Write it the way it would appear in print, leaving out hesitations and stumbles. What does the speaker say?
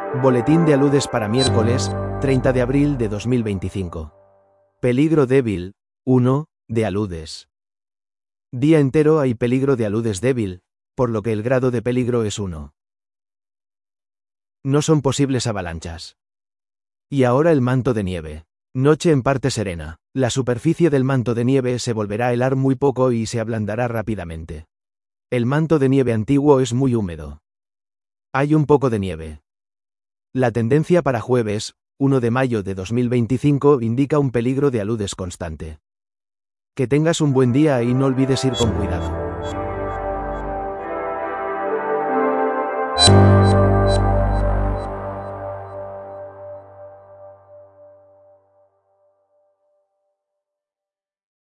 Boletín de aludes para miércoles, 30 de abril de 2025. Peligro débil, 1, de aludes. Día entero hay peligro de aludes débil, por lo que el grado de peligro es 1. No son posibles avalanchas. Y ahora el manto de nieve. Noche en parte serena. La superficie del manto de nieve se volverá a helar muy poco y se ablandará rápidamente. El manto de nieve antiguo es muy húmedo. Hay un poco de nieve. La tendencia para jueves, 1 de mayo de 2025, indica un peligro de aludes constante. Que tengas un buen día y no olvides ir con cuidado.